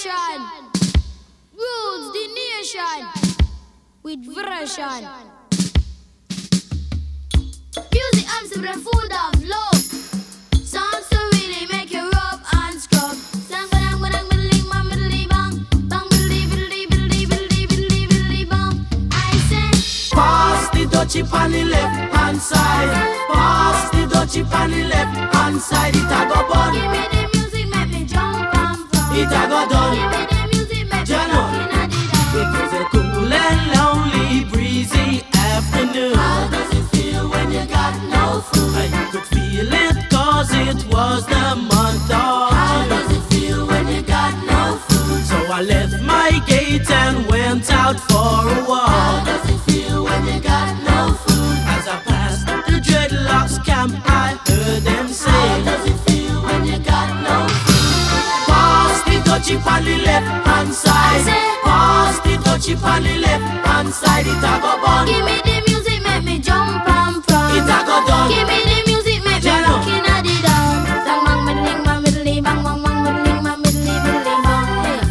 station rules the nation with version. Music and the food of love. Songs to really make you rub and scrub. Sang badang badang biddly bang biddly bang bang biddly biddly biddly biddly biddly biddly bang. I say, pass the dutchie on the left hand side. Pass the dutchie on the left hand side. It a go bun. Give me the music, make me jump and from. It a go done. Give me the music, make me looking at it down. It was a cool and lonely, breezy afternoon. How does it feel when you got no food? You could feel it cause it was the month of How June. does it feel when you got no food? So I left my gate and went out for a How walk. does it feel when you got no food? As I passed the dreadlocks camp, I heard them How say, does it feel when you got no food? pass the dutchie on the left hand side. Pass the dutchie on the left hand side. It a go bun. Give me the music, make me jump and from. It a go done. Give me the music, make me Jano. looking at it down. Sang bang biddling bang biddly bang bang bang biddling bang biddly biddly bang.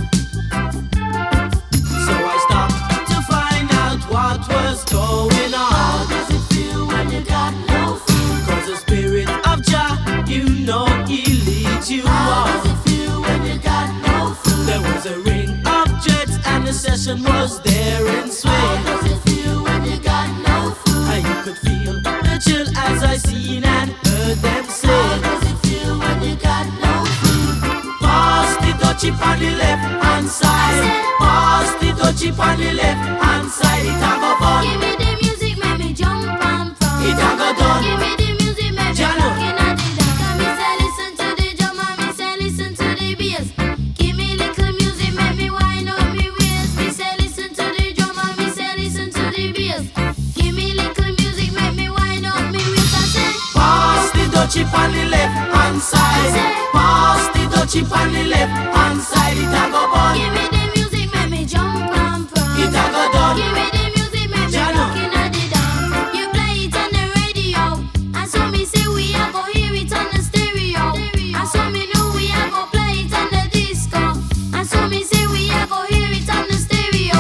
So I stopped to find out what was going How on. does it feel when you got no food? Cause the spirit of Jah, you know he leads you How does on. it feel when you got no food? There was a ring of jets and the session was there in How swing. does it feel when you got no food? And you could feel the chill as I seen and heard them How say, does it feel when you got no food? pass the dutchie on the left hand side. Pass the dutchie on the left hand side. It a go bun. Give me the music, make me jump and from. It a go done. Give me the music, make me Jano. looking at it down. Come me say listen to the drum and me say listen to the bass. Give me little music, make me wind up me waist. Me say listen to the drum and me say listen to the bass. Give me little music, make me wind up me waist. I say, Pass the dutchie on the left hand side. Pass the dutchie on the left hand side. It a go bun. give me the music, make me jump and from. It a go done. Give me the music, make me Jano. looking at it down. You play it on the radio, and so me say we a go hear it on the stereo. And so me know we a go play it on the disco. And so me say we a go hear it on the stereo.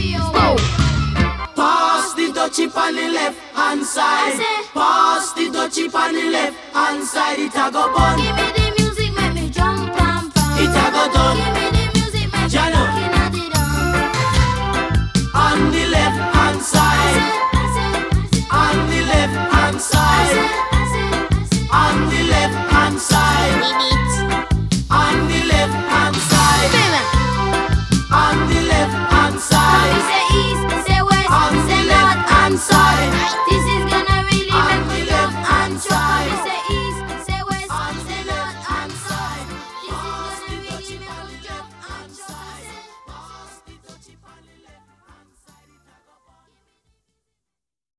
Pass the dutchie on the left hand side. I say, Pass the dutchie on the left hand side. It a go bun. give me